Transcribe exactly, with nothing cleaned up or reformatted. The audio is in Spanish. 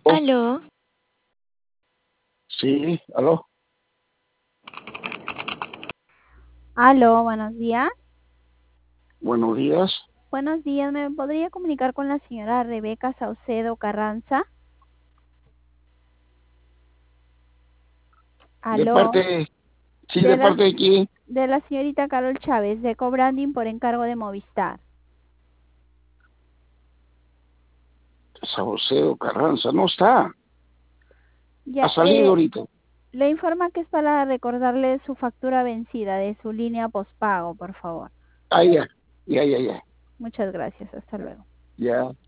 ¿Aló? Sí, aló. Aló, buenos días. Buenos días. Buenos días, ¿me podría comunicar con la señora Rebeca Saucedo Carranza? De Aló, parte, sí, de de la, parte de quién. de la señorita Carol Chávez, de Cobranding por encargo de Movistar. Saucedo Carranza, no está. Ha Ya, salido eh, ahorita. le informa que es para recordarle su factura vencida de su línea postpago, por favor. Ah, ya, ya, ya, ya. Muchas gracias, hasta luego. Ya.